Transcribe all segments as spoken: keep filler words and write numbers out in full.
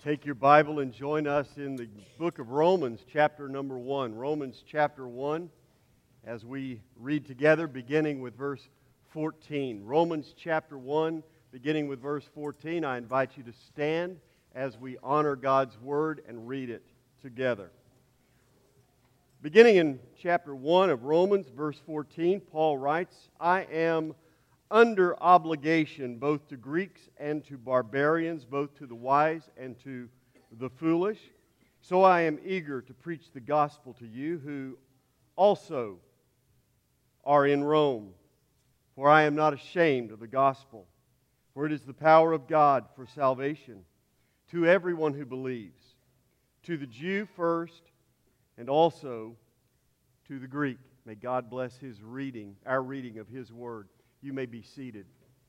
Take your Bible and join us in the book of Romans, chapter number one. Romans chapter one, as we read together, beginning with verse fourteen. Romans chapter one, beginning with verse fourteen. I invite you to stand as we honor God's Word and read it together. Beginning in chapter one of Romans, verse fourteen, Paul writes, I am under obligation both to Greeks and to barbarians, both to the wise and to the foolish. So I am eager to preach the gospel to you who also are in Rome. For I am not ashamed of the gospel, for it is the power of God for salvation to everyone who believes, to the Jew first and also to the Greek. May God bless His reading, our reading of His Word. You may be seated.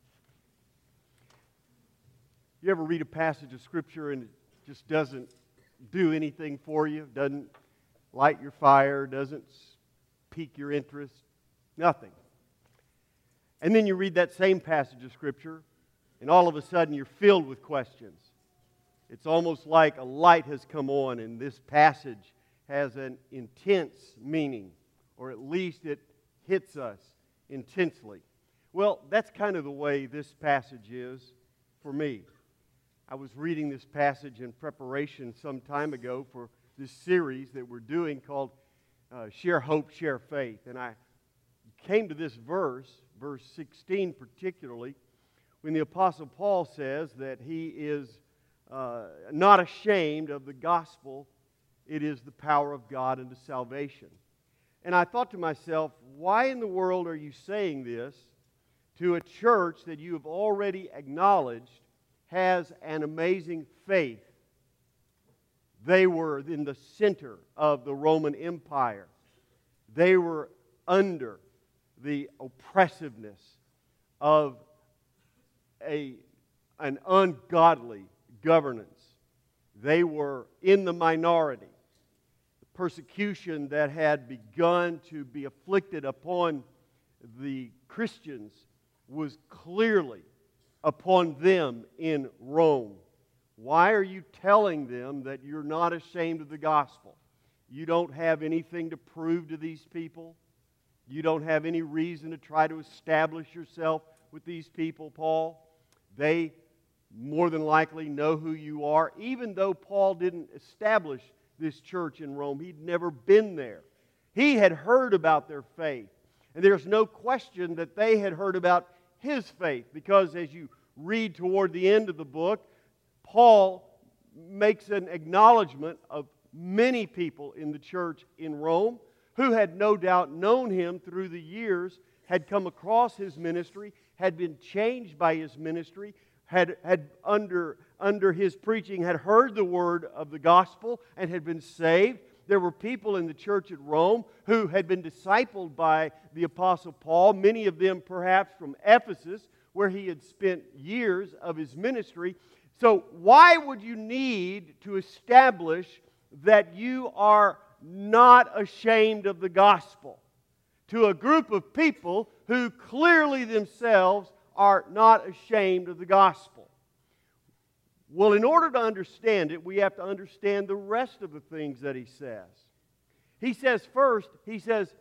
You ever read a passage of Scripture and it just doesn't do anything for you? Doesn't light your fire? Doesn't pique your interest? Nothing. And then you read that same passage of Scripture and all of a sudden you're filled with questions. It's almost like a light has come on and this passage has an intense meaning, or at least it hits us intensely. Well, that's kind of the way this passage is for me. I was reading this passage in preparation some time ago for this series that we're doing called uh, Share Hope, Share Faith. And I came to this verse, verse sixteen particularly, when the Apostle Paul says that he is uh, not ashamed of the gospel. It is the power of God unto salvation. And I thought to myself, why in the world are you saying this to a church that you have already acknowledged has an amazing faith? They were in the center of the Roman Empire. They were under the oppressiveness of a, an ungodly governance. They were in the minority. The persecution that had begun to be afflicted upon the Christians was clearly upon them in Rome. Why are you telling them that you're not ashamed of the gospel? You don't have anything to prove to these people. You don't have any reason to try to establish yourself with these people, Paul. They more than likely know who you are, even though Paul didn't establish this church in Rome. He'd never been there. He had heard about their faith. And there's no question that they had heard about his faith, because as you read toward the end of the book, Paul makes an acknowledgement of many people in the church in Rome who had no doubt known him through the years, had come across his ministry, had been changed by his ministry, had, had under, under his preaching had heard the word of the gospel and had been saved. There were people in the church at Rome who had been discipled by the Apostle Paul, many of them perhaps from Ephesus, where he had spent years of his ministry. So why would you need to establish that you are not ashamed of the gospel to a group of people who clearly themselves are not ashamed of the gospel? Well, in order to understand it, we have to understand the rest of the things that he says. He says first, he says,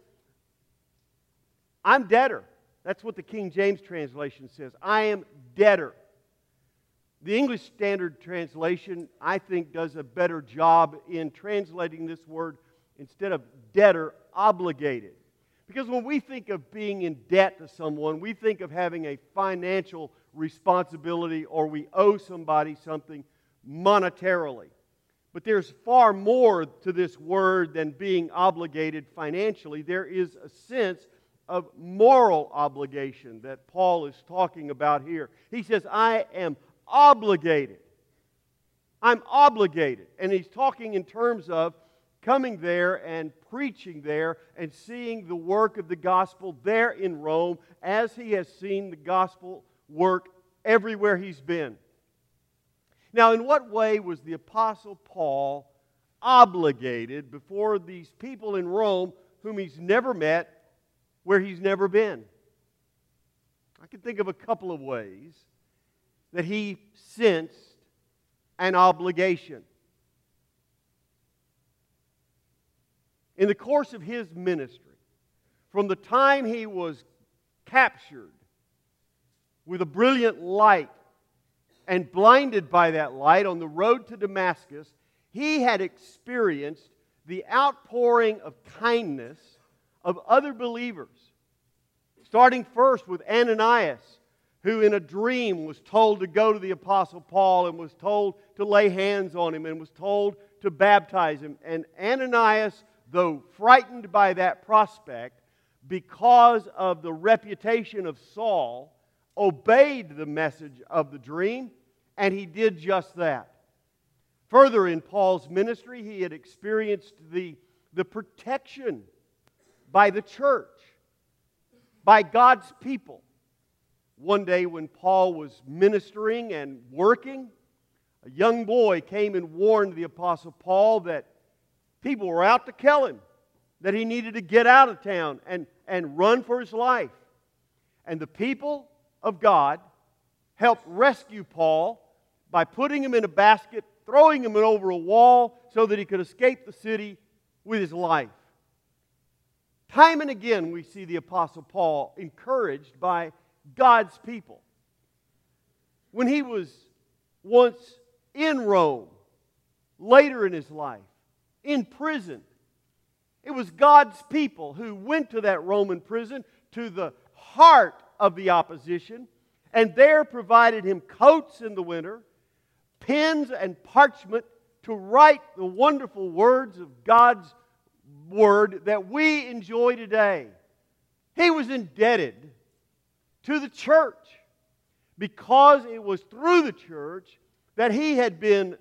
I'm debtor. That's what the King James translation says. I am debtor. The English Standard Translation, I think, does a better job in translating this word, instead of debtor, obligated. Because when we think of being in debt to someone, we think of having a financial responsibility, or we owe somebody something monetarily. But there's far more to this word than being obligated financially. There is a sense of moral obligation that Paul is talking about here. He says, I am obligated. I'm obligated. And he's talking in terms of coming there and preaching there and seeing the work of the gospel there in Rome, as he has seen the gospel work everywhere he's been. Now, in what way was the Apostle Paul obligated before these people in Rome whom he's never met, where he's never been? I can think of a couple of ways that he sensed an obligation. In the course of his ministry, from the time he was captured with a brilliant light and blinded by that light on the road to Damascus, he had experienced the outpouring of kindness of other believers. Starting first with Ananias, who in a dream was told to go to the Apostle Paul and was told to lay hands on him and was told to baptize him. And Ananias, though frightened by that prospect, because of the reputation of Saul, obeyed the message of the dream, and he did just that. Further in Paul's ministry, he had experienced the, the protection by the church, by God's people. One day when Paul was ministering and working, a young boy came and warned the Apostle Paul that people were out to kill him, that he needed to get out of town and, and run for his life. And the people of God helped rescue Paul by putting him in a basket, throwing him over a wall so that he could escape the city with his life. Time and again we see the Apostle Paul encouraged by God's people. When he was once in Rome, later in his life, in prison, it was God's people who went to that Roman prison, to the heart of the opposition, and there provided him coats in the winter, pens and parchment to write the wonderful words of God's Word that we enjoy today. He was indebted to the church because it was through the church that he had been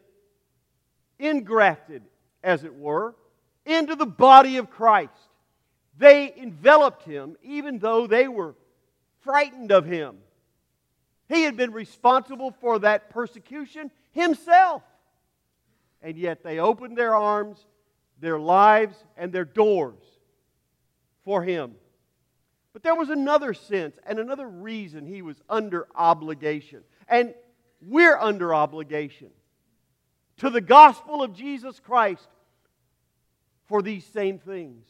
engrafted, as it were, into the body of Christ. They enveloped him even though they were frightened of him. He had been responsible for that persecution himself. And yet they opened their arms, their lives, and their doors for him. But there was another sense and another reason he was under obligation. And we're under obligation to the gospel of Jesus Christ for these same things.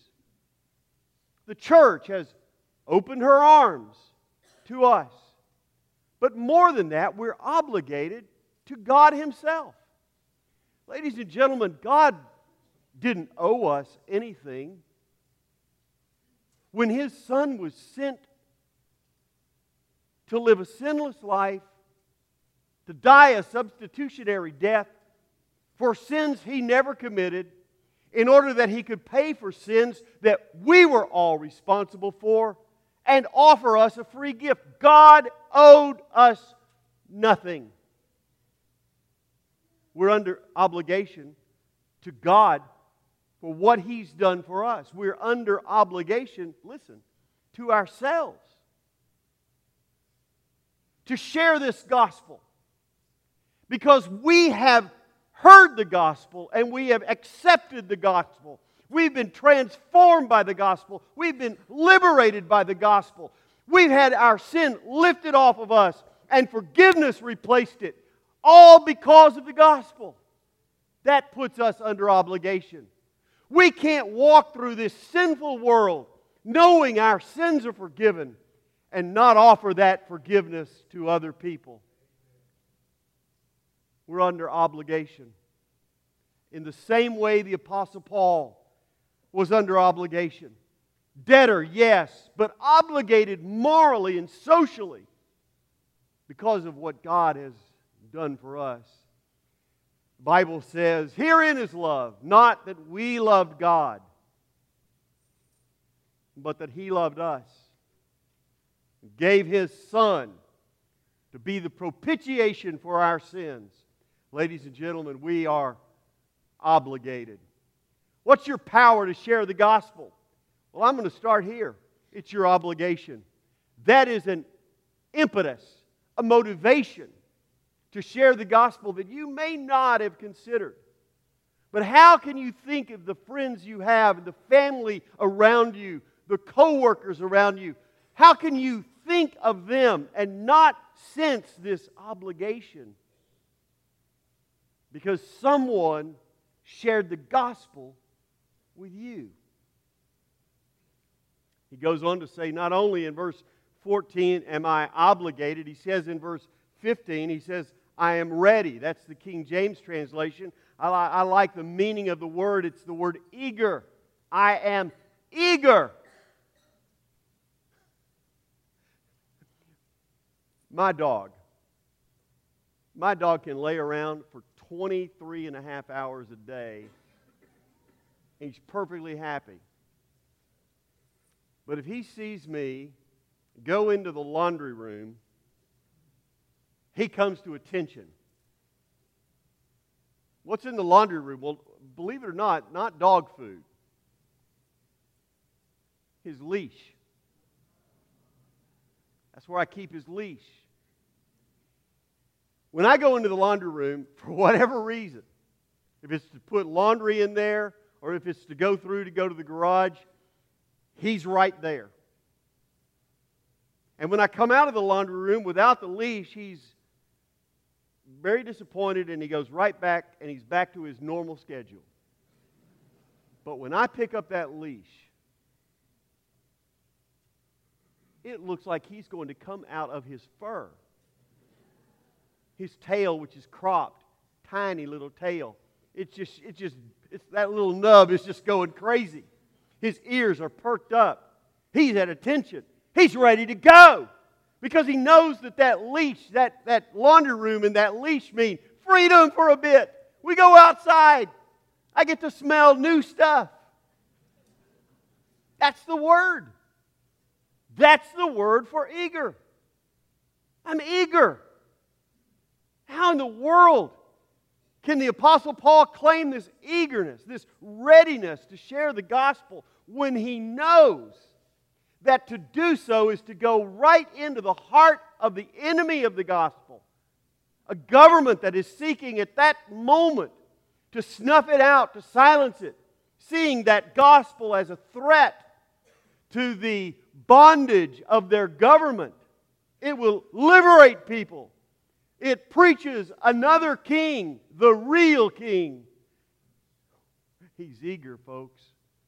The church has opened her arms to us. But more than that, we're obligated to God Himself. Ladies and gentlemen, God didn't owe us anything. When His Son was sent to live a sinless life, to die a substitutionary death for sins He never committed, in order that He could pay for sins that we were all responsible for and offer us a free gift. God owed us nothing. We're under obligation to God for what He's done for us. We're under obligation, listen, to ourselves to share this gospel because we have heard the gospel and we have accepted the gospel. We've been transformed by the gospel. We've been liberated by the gospel. We've had our sin lifted off of us and forgiveness replaced it, all because of the gospel. That puts us under obligation. We can't walk through this sinful world knowing our sins are forgiven and not offer that forgiveness to other people. We're under obligation. In the same way the Apostle Paul was under obligation. Debtor, yes, but obligated morally and socially because of what God has done for us. The Bible says, herein is love, not that we loved God, but that He loved us and gave His Son to be the propitiation for our sins. Ladies and gentlemen, we are obligated. What's your power to share the gospel? Well, I'm going to start here. It's your obligation. That is an impetus, a motivation to share the gospel that you may not have considered. But how can you think of the friends you have, the family around you, the co-workers around you? How can you think of them and not sense this obligation? because someone shared the gospel with you. He goes on to say, not only in verse fourteen, am I obligated? He says in verse fifteen, he says, I am ready. That's the King James translation. I, li- I like the meaning of the word. It's the word eager. I am eager. My dog. My dog can lay around for twenty-three and a half hours a day. He's perfectly happy. But if he sees me go into the laundry room, he comes to attention. What's in the laundry room? Well, believe it or not, not dog food. His leash. That's where I keep his leash. When I go into the laundry room, for whatever reason, if it's to put laundry in there or if it's to go through to go to the garage, he's right there. And when I come out of the laundry room without the leash, he's very disappointed and he goes right back and he's back to his normal schedule. But when I pick up that leash, it looks like he's going to come out of his fur. His tail, which is cropped, tiny little tail. It's just, it's just, it's that little nub is just going crazy. His ears are perked up. He's at attention. He's ready to go. Because he knows that that leash, that, that laundry room and that leash mean freedom for a bit. We go outside. I get to smell new stuff. That's the word. That's the word for eager. I'm eager. How in the world can the Apostle Paul claim this eagerness, this readiness to share the gospel when he knows that to do so is to go right into the heart of the enemy of the gospel? A government that is seeking at that moment to snuff it out, to silence it, seeing that gospel as a threat to the bondage of their government. It will liberate people. It preaches another king, the real king. He's eager, folks,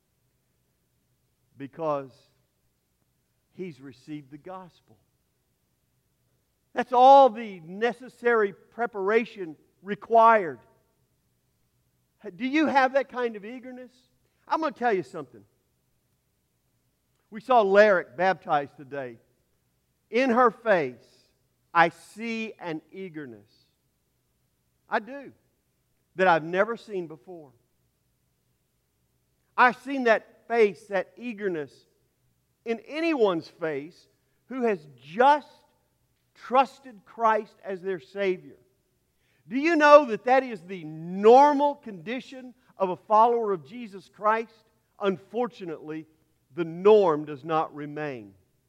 because he's received the gospel. That's all the necessary preparation required. Do you have that kind of eagerness? I'm going to tell you something. We saw Lyric baptized today. In her face, I see an eagerness. I do. That I've never seen before. I've seen that face, that eagerness in anyone's face who has just trusted Christ as their Savior. Do you know that that is the normal condition of a follower of Jesus Christ? Unfortunately, the norm does not remain.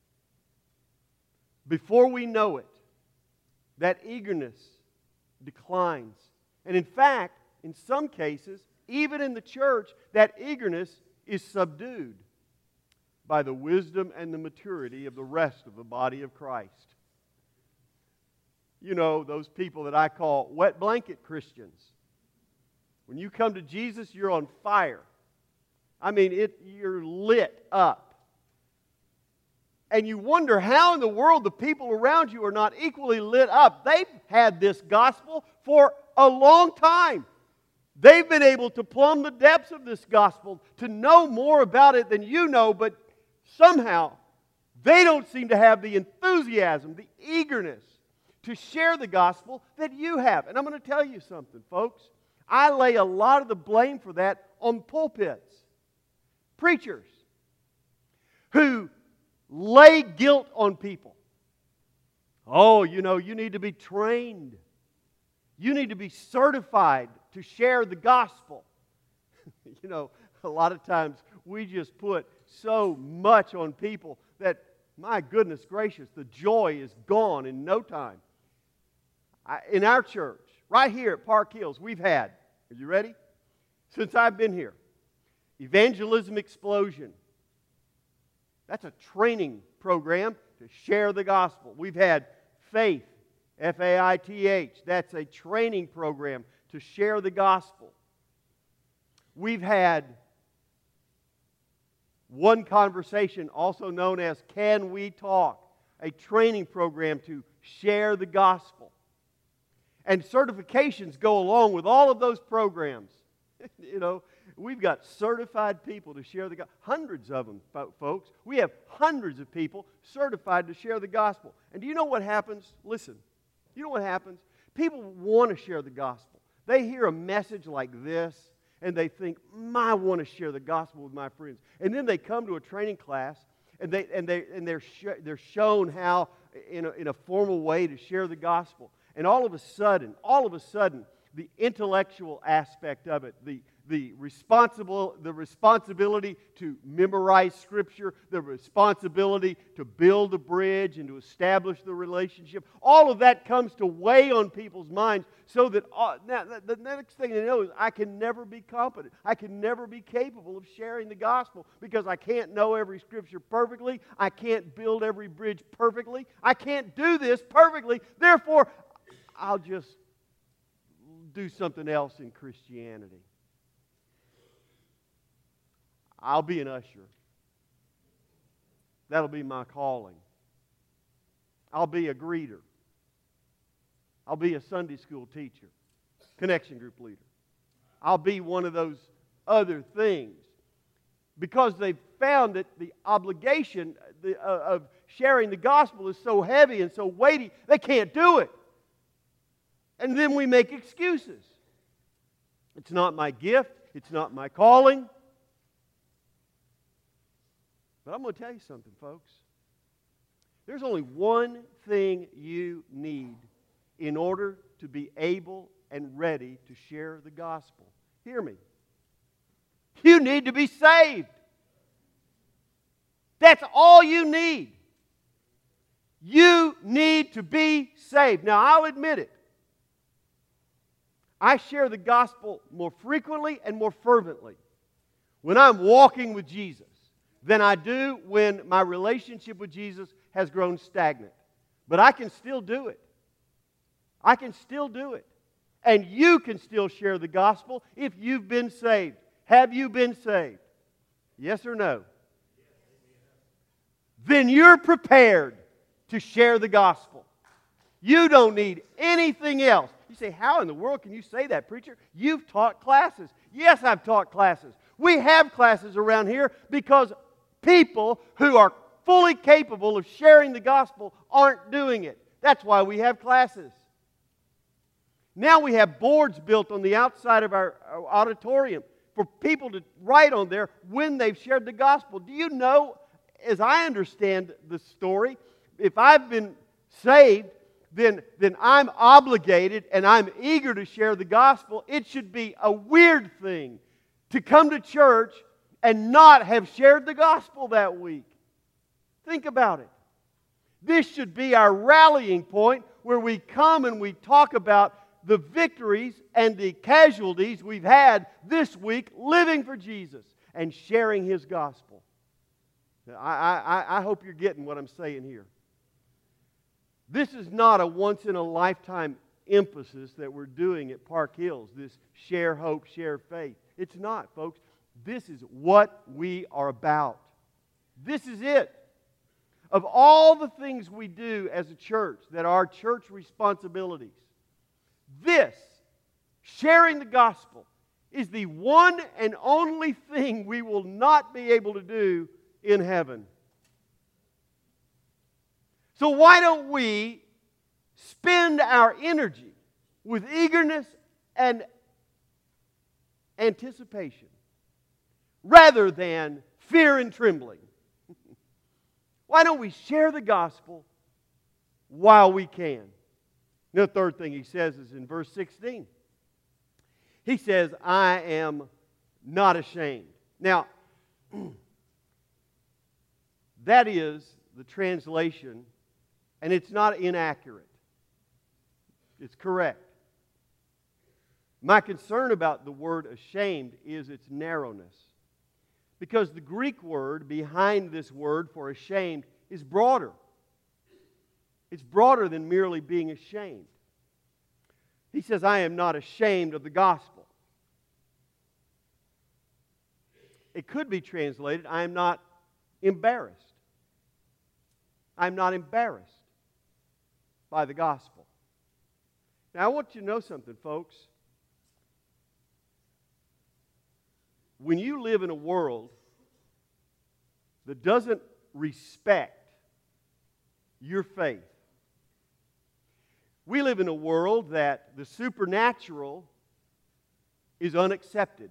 Before we know it, that eagerness declines. And in fact, in some cases, even in the church, that eagerness is subdued by the wisdom and the maturity of the rest of the body of Christ. You know, those people that I call wet blanket Christians. When you come to Jesus, you're on fire. I mean, it, you're lit up. And you wonder how in the world the people around you are not equally lit up. They've had this gospel for a long time. They've been able to plumb the depths of this gospel, to know more about it than you know, but somehow they don't seem to have the enthusiasm, the eagerness to share the gospel that you have. And I'm going to tell you something, folks. I lay a lot of the blame for that on pulpits. Preachers who lay guilt on people. Oh, you know, you need to be trained. You need to be certified to share the gospel. You know, a lot of times we just put so much on people that, my goodness gracious, the joy is gone in no time. I, in our church, right here at Park Hills, we've had, are you ready? Since I've been here, Evangelism Explosion. That's a training program to share the gospel. We've had Faith, F A I T H. That's a training program to share the gospel. We've had one conversation, also known as Can We Talk, a training program to share the gospel. And certifications go along with all of those programs. You know, we've got certified people to share the gospel. Hundreds of them, folks. We have hundreds of people certified to share the gospel. And do you know what happens? Listen, you know what happens? People want to share the gospel. They hear a message like this, and they think, I want to share the gospel with my friends. And then they come to a training class, and they and they and they're sh- they're shown how in a, in a formal way to share the gospel. And all of a sudden, all of a sudden, the intellectual aspect of it, the the responsible the responsibility to memorize Scripture, the responsibility to build a bridge and to establish the relationship, all of that comes to weigh on people's minds, so that uh, now the next thing they know is I can never be competent. I can never be capable of sharing the gospel because I can't know every Scripture perfectly. I can't build every bridge perfectly. I can't do this perfectly. Therefore, I'll just do something else in Christianity. I'll be an usher. That'll be my calling. I'll be a greeter. I'll be a Sunday school teacher, connection group leader. I'll be one of those other things. Because they've found that the obligation of sharing the gospel is so heavy and so weighty, they can't do it. And then we make excuses. It's not my gift. It's not my calling. But I'm going to tell you something, folks. There's only one thing you need in order to be able and ready to share the gospel. Hear me. You need to be saved. That's all you need. You need to be saved. Now, I'll admit it. I share the gospel more frequently and more fervently when I'm walking with Jesus than I do when my relationship with Jesus has grown stagnant. But I can still do it. I can still do it. And you can still share the gospel if you've been saved. Have you been saved? Yes or no? Then you're prepared to share the gospel. You don't need anything else. You say, how in the world can you say that, preacher? You've taught classes. Yes, I've taught classes. We have classes around here because people who are fully capable of sharing the gospel aren't doing it. That's why we have classes. Now we have boards built on the outside of our auditorium for people to write on there when they've shared the gospel. Do you know, as I understand the story, if I've been saved, then, then I'm obligated and I'm eager to share the gospel. It should be a weird thing to come to church and not have shared the gospel that week. Think about it. This should be our rallying point where we come and we talk about the victories and the casualties we've had this week living for Jesus and sharing His gospel. I, I, I hope you're getting what I'm saying here. This is not a once-in-a-lifetime emphasis that we're doing at Park Hills, this share hope, share faith. It's not, folks. This is what we are about. This is it. Of all the things we do as a church that are church responsibilities, this, sharing the gospel, is the one and only thing we will not be able to do in heaven. So why don't we spend our energy with eagerness and anticipation rather than fear and trembling? Why don't we share the gospel while we can? And the third thing he says is in verse sixteen. He says, I am not ashamed. Now, that is the translation, and it's not inaccurate. It's correct. My concern about the word ashamed is its narrowness. Because the Greek word behind this word for ashamed is broader. It's broader than merely being ashamed. He says, I am not ashamed of the gospel. It could be translated, I am not embarrassed. I'm not embarrassed by the gospel. Now, I want you to know something, folks. When you live in a world that doesn't respect your faith, we live in a world that the supernatural is unaccepted.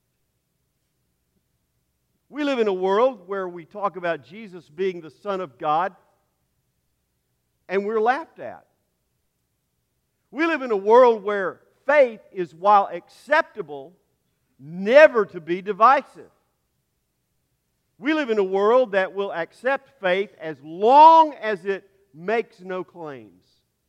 We live in a world where we talk about Jesus being the Son of God, and we're laughed at. We live in a world where faith is, while acceptable, never to be divisive. We live in a world that will accept faith as long as it makes no claims.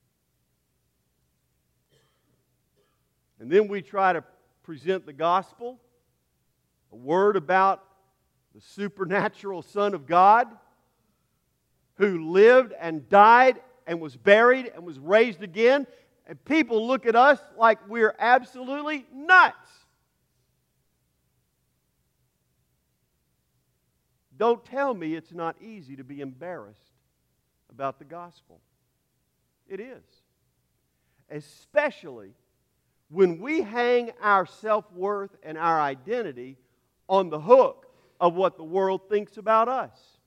And then we try to present the gospel, a word about the supernatural Son of God who lived and died and was buried and was raised again, and people look at us like we're absolutely nuts. Don't tell me it's not easy to be embarrassed about the gospel. It is. Especially when we hang our self-worth and our identity on the hook of what the world thinks about us.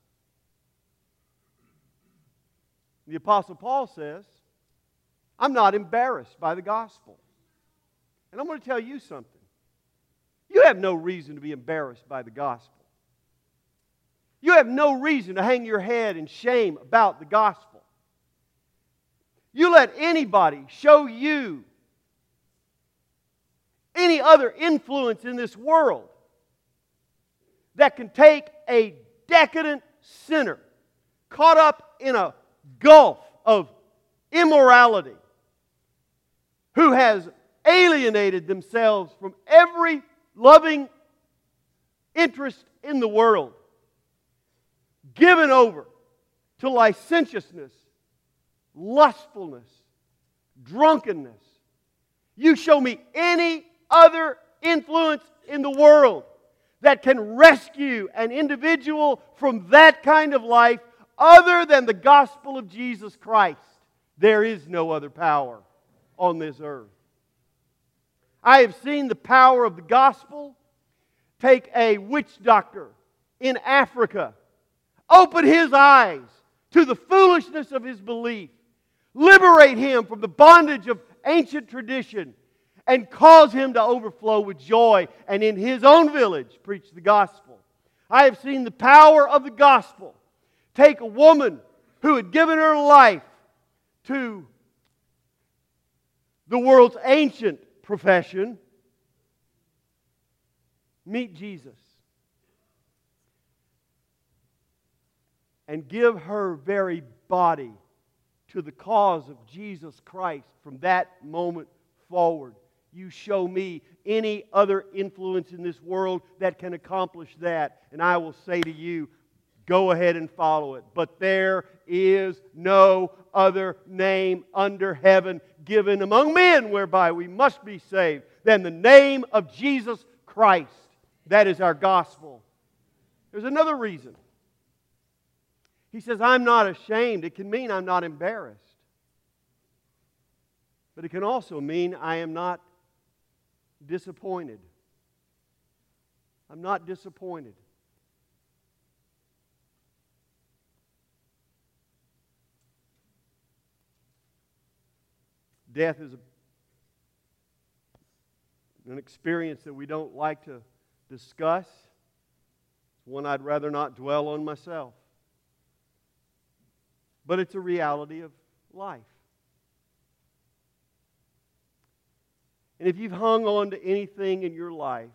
The Apostle Paul says, I'm not embarrassed by the gospel. And I'm going to tell you something. You have no reason to be embarrassed by the gospel. You have no reason to hang your head in shame about the gospel. You let anybody show you any other influence in this world that can take a decadent sinner caught up in a gulf of immorality, who has alienated themselves from every loving interest in the world, given over to licentiousness, lustfulness, drunkenness. You show me any other influence in the world that can rescue an individual from that kind of life other than the gospel of Jesus Christ. There is no other power on this earth. I have seen the power of the gospel take a witch doctor in Africa, open his eyes to the foolishness of his belief, liberate him from the bondage of ancient tradition, and cause him to overflow with joy, and in his own village preach the gospel. I have seen the power of the gospel take a woman who had given her life to the world's ancient profession, meet Jesus, and give her very body to the cause of Jesus Christ from that moment forward. You show me any other influence in this world that can accomplish that, and I will say to you, go ahead and follow it. But there is no other name under heaven given among men whereby we must be saved than the name of Jesus Christ. That is our gospel. There's another reason. He says, I'm not ashamed. It can mean I'm not embarrassed. But it can also mean I am not disappointed. I'm not disappointed. Death is a, an experience that we don't like to discuss. It's one I'd rather not dwell on myself. But it's a reality of life. And if you've hung on to anything in your life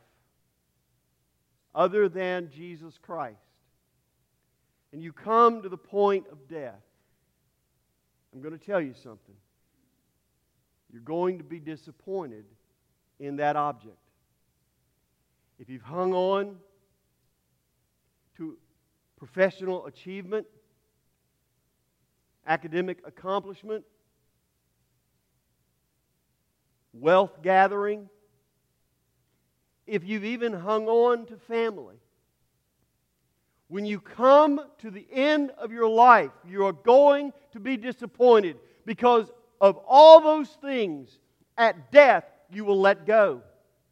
other than Jesus Christ, and you come to the point of death, I'm going to tell you something. You're going to be disappointed in that object. If you've hung on to professional achievement, academic accomplishment, wealth gathering, if you've even hung on to family, when you come to the end of your life, you are going to be disappointed because of all those things. At death, you will let go.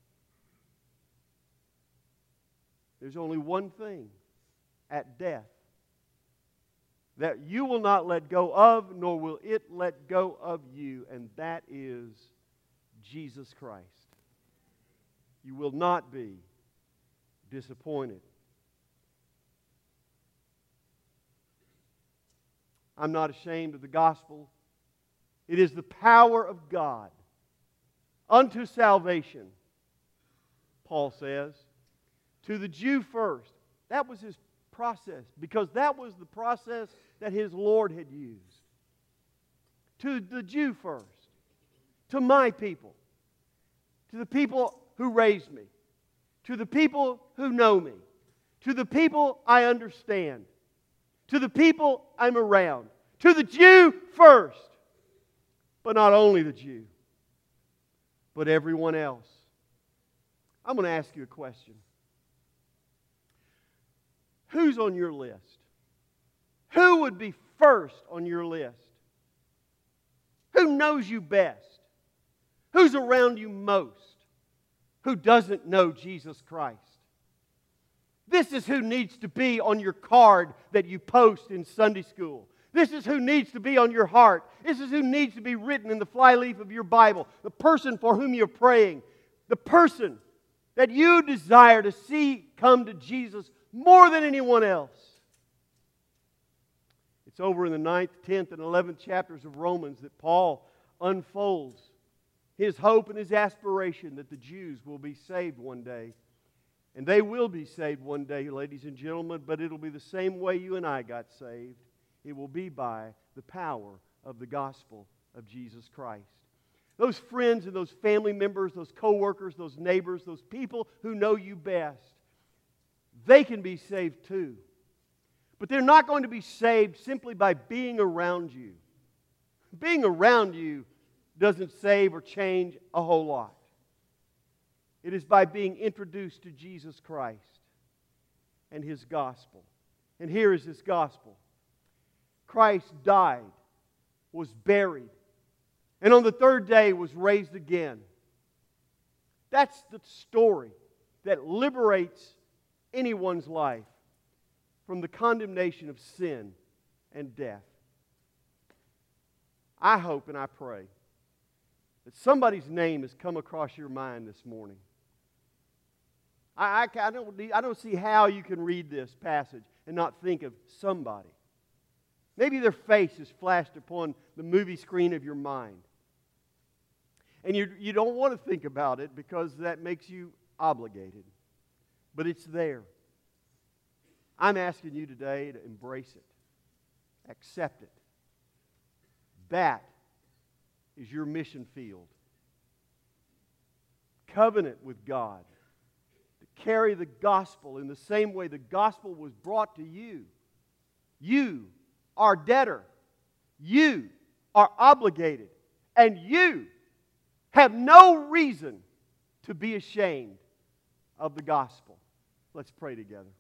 There's only one thing at death that you will not let go of, nor will it let go of you, and that is Jesus Christ. You will not be disappointed. I'm not ashamed of the gospel. It is the power of God unto salvation, Paul says. To the Jew first. That was his process, because that was the process that his Lord had used. To the Jew first. To my people. To the people who raised me. To the people who know me. To the people I understand. To the people I'm around. To the Jew first. But not only the Jew, but everyone else. I'm going to ask you a question. Who's on your list? Who would be first on your list? Who knows you best? Who's around you most? Who doesn't know Jesus Christ? This is who needs to be on your card that you post in Sunday school. This is who needs to be on your heart. This is who needs to be written in the flyleaf of your Bible. The person for whom you're praying. The person that you desire to see come to Jesus more than anyone else. It's over in the ninth, tenth, and eleventh chapters of Romans that Paul unfolds his hope and his aspiration that the Jews will be saved one day. And they will be saved one day, ladies and gentlemen, but it'll be the same way you and I got saved. It will be by the power of the gospel of Jesus Christ. Those friends and those family members, those co-workers, those neighbors, those people who know you best, they can be saved too. But they're not going to be saved simply by being around you. Being around you doesn't save or change a whole lot. It is by being introduced to Jesus Christ and His gospel. And here is His gospel. Christ died, was buried, and on the third day was raised again. That's the story that liberates anyone's life from the condemnation of sin and death. I hope and I pray that somebody's name has come across your mind this morning. I, I, I, don't, I don't see how you can read this passage and not think of somebody. Maybe their face is flashed upon the movie screen of your mind. And you, you don't want to think about it because that makes you obligated. But it's there. I'm asking you today to embrace it. Accept it. That is your mission field. Covenant with God. To carry the gospel in the same way the gospel was brought to you. You are debtor. You are obligated. And you have no reason to be ashamed of the gospel. Let's pray together.